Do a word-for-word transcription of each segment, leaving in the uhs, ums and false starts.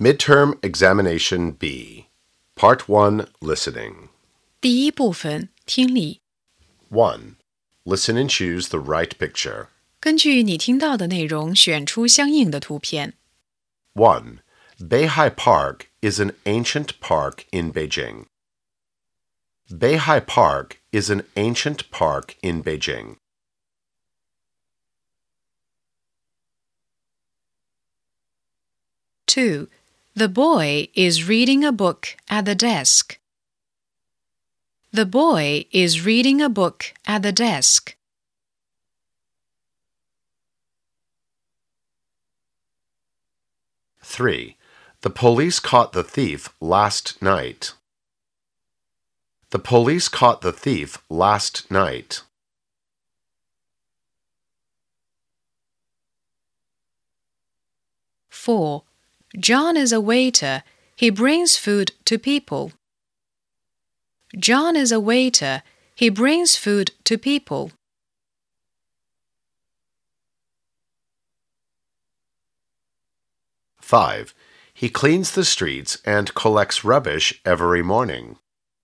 Midterm Examination B, Part one, Listening. 第一部分听力 one. Listen and choose the right picture. 根据你听到的内容选出相应的图片 one. Beihai Park is an ancient park in Beijing. Beihai Park is an ancient park in Beijing. two. The boy is reading a book at the desk. The boy is reading a book at the desk. three. The police caught the thief last night. The police caught the thief last night. four. John is a waiter. He brings food to people. John is a waiter. He brings food to people. five. He cleans the streets and collects rubbish every morning.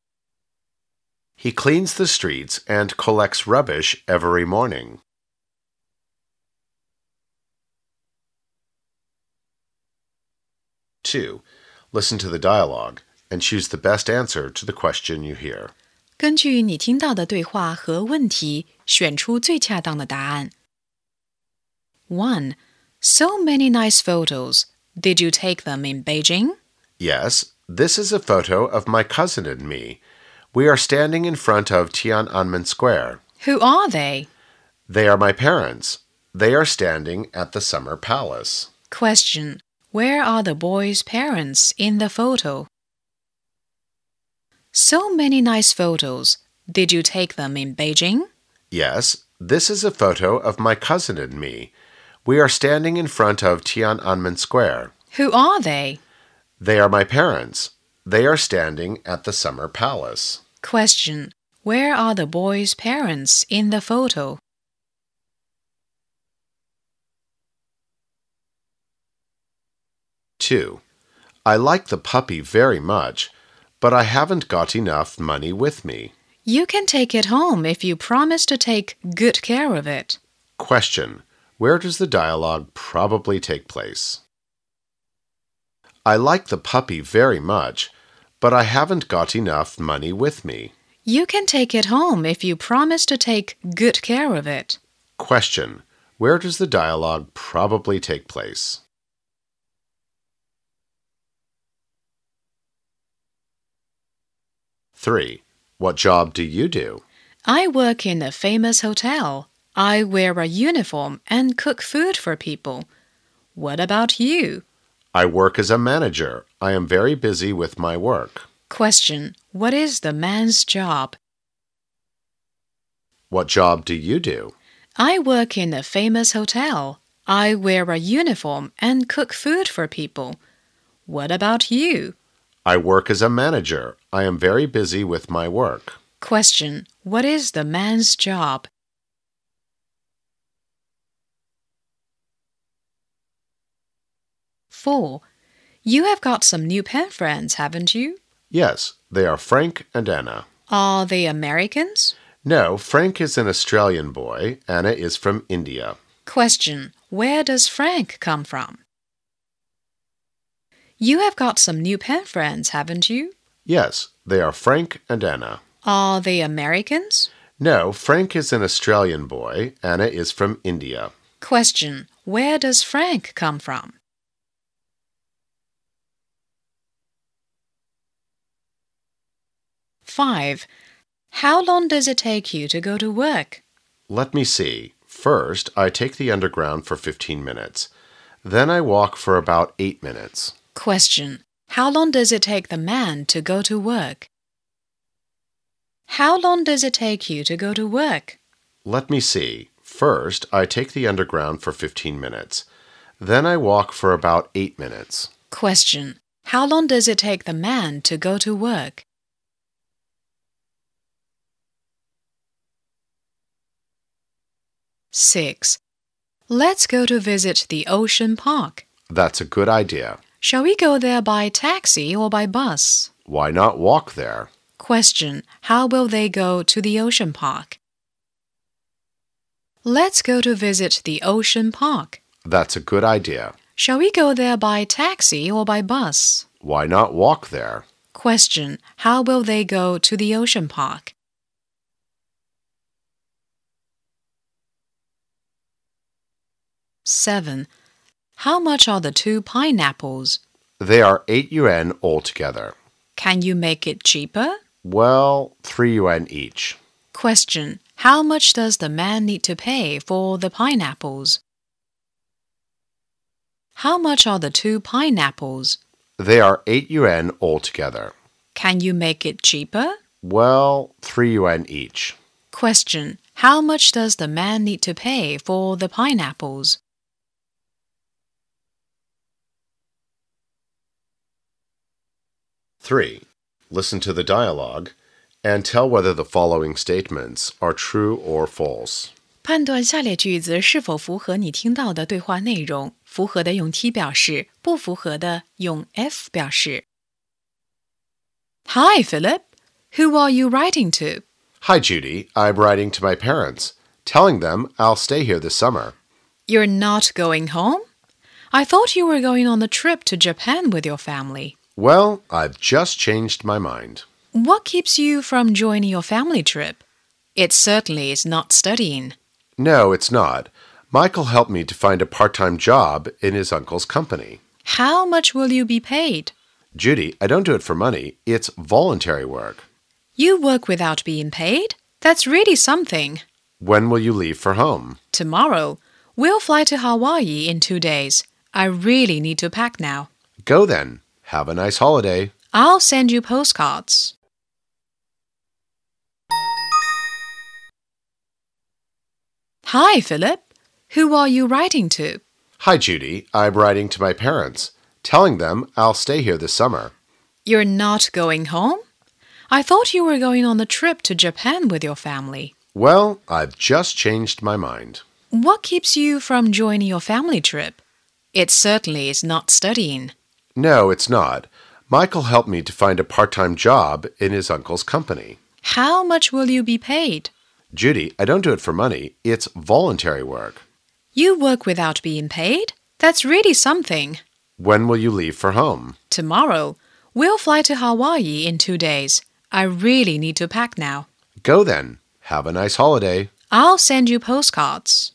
He cleans the streets and collects rubbish every morning. two. Listen to the dialogue and choose the best answer to the question you hear. 根据你听到的对话和问题，选出最恰当的答案。one. So many nice photos. Did you take them in Beijing? Yes, this is a photo of my cousin and me. We are standing in front of Tiananmen Square. Who are they? They are my parents. They are standing at the Summer Palace. Question. Where are the boys' parents in the photo? So many nice photos. Did you take them in Beijing? Yes, this is a photo of my cousin and me. We are standing in front of Tiananmen Square. Who are they? They are my parents. They are standing at the Summer Palace. Question. Where are the boys' parents in the photo? two. I like the puppy very much, but I haven't got enough money with me. You can take it home if you promise to take good care of it. Question. Where does the dialogue probably take place? I like the puppy very much, but I haven't got enough money with me. You can take it home if you promise to take good care of it. Question. Where does the dialogue probably take place? three. What job do you do? I work in a famous hotel. I wear a uniform and cook food for people. What about you? I work as a manager. I am very busy with my work. Question. What is the man's job? What job do you do? I work in a famous hotel. I wear a uniform and cook food for people. What about you? I work as a manager. I am very busy with my work. Question. What is the man's job? four. You have got some new pen friends, haven't you? Yes, they are Frank and Anna. Are they Americans? No, Frank is an Australian boy. Anna is from India. Question. Where does Frank come from? You have got some new pen friends, haven't you? Yes, they are Frank and Anna. Are they Americans? No, Frank is an Australian boy. Anna is from India. Question. Where does Frank come from? five. How long does it take you to go to work? Let me see. First, I take the underground for fifteen minutes. Then I walk for about eight minutes. Question. How long does it take the man to go to work? How long does it take you to go to work? Let me see. First, I take the underground for fifteen minutes. Then I walk for about eight minutes. Question. How long does it take the man to go to work? six. Let's go to visit the ocean park. That's a good idea. Shall we go there by taxi or by bus? Why not walk there? Question. How will they go to the ocean park? Let's go to visit the ocean park. That's a good idea. Shall we go there by taxi or by bus? Why not walk there? Question. How will they go to the ocean park? Seven. How much are the two pineapples? They are eight yuan altogether. Can you make it cheaper? Well, three yuan each. Question. How much does the man need to pay for the pineapples? How much are the two pineapples? They are eight yuan altogether. Can you make it cheaper? Well, three yuan each. Question. How much does the man need to pay for the pineapples? Three. Listen to the dialogue and tell whether the following statements are true or false. 判断下列句子是否符合你听到的对话内容，符合的用 T 表示，不符合的用 F 表示。Hi, Philip. Who are you writing to? Hi, Judy. I'm writing to my parents, telling them I'll stay here this summer. You're not going home? I thought you were going on a trip to Japan with your family. Well, I've just changed my mind. What keeps you from joining your family trip? It certainly is not studying. No, it's not. Michael helped me to find a part-time job in his uncle's company. How much will you be paid? Judy, I don't do it for money. It's voluntary work. You work without being paid? That's really something. When will you leave for home? Tomorrow. We'll fly to Hawaii in two days. I really need to pack now. Go then. Have a nice holiday. I'll send you postcards. Hi, Philip. Who are you writing to? Hi, Judy. I'm writing to my parents, telling them I'll stay here this summer. You're not going home? I thought you were going on a trip to Japan with your family. Well, I've just changed my mind. What keeps you from joining your family trip? It certainly is not studying. No, it's not. Michael helped me to find a part-time job in his uncle's company. How much will you be paid? Judy, I don't do it for money. It's voluntary work. You work without being paid? That's really something. When will you leave for home? Tomorrow. We'll fly to Hawaii in two days. I really need to pack now. Go then. Have a nice holiday. I'll send you postcards.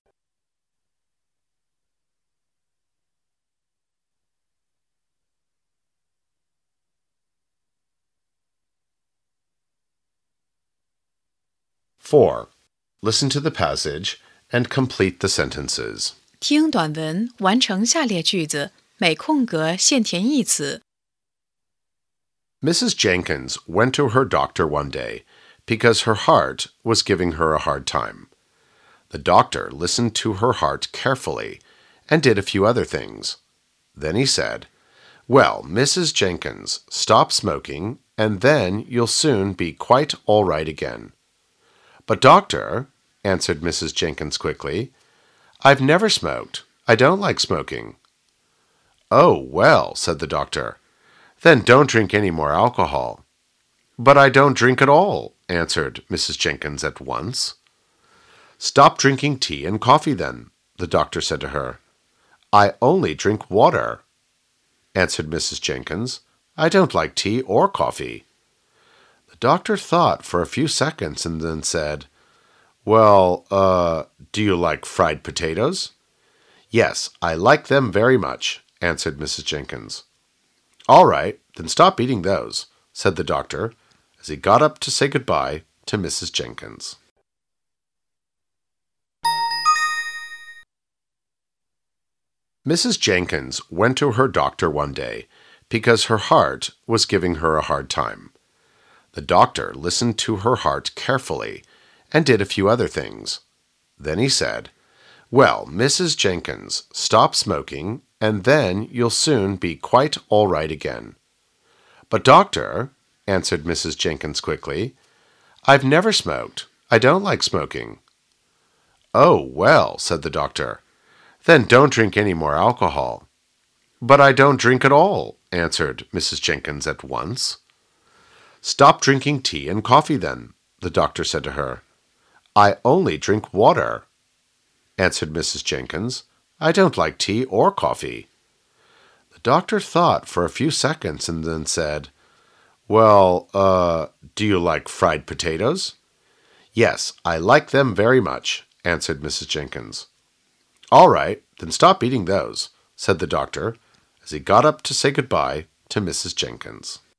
Four. Listen to the passage and complete the sentences. 听短文，完成下列句子，每空格现填一词。 Missus Jenkins went to her doctor one day because her heart was giving her a hard time. The doctor listened to her heart carefully and did a few other things. Then he said, "Well, Missus Jenkins, stop smoking, and then you'll soon be quite all right again." "But, doctor," answered Missus Jenkins quickly, "I've never smoked. I don't like smoking." "Oh, well," said the doctor, "then don't drink any more alcohol." "But I don't drink at all," answered Missus Jenkins at once. "Stop drinking tea and coffee then," the doctor said to her. "I only drink water," answered Missus Jenkins. "I don't like tea or coffee." The doctor thought for a few seconds and then said, "Well, uh, do you like fried potatoes?" "Yes, I like them very much," answered Missus Jenkins. "All right, then stop eating those," said the doctor, as he got up to say goodbye to Missus Jenkins. Missus Jenkins went to her doctor one day because her heart was giving her a hard time. The doctor listened to her heart carefully and did a few other things. Then he said, "Well, Missus Jenkins, stop smoking, and then you'll soon be quite all right again." "But, doctor," answered Missus Jenkins quickly, "I've never smoked. I don't like smoking." "Oh, well," said the doctor, "then don't drink any more alcohol." But I don't drink at all, answered Missus Jenkins at once. Stop drinking tea and coffee then, the doctor said to her. I only drink water, answered Missus Jenkins. I don't like tea or coffee. The doctor thought for a few seconds and then said, Well, uh, do you like fried potatoes? Yes, I like them very much, answered Missus Jenkins. All right, then stop eating those, said the doctor, as he got up to say goodbye to Missus Jenkins.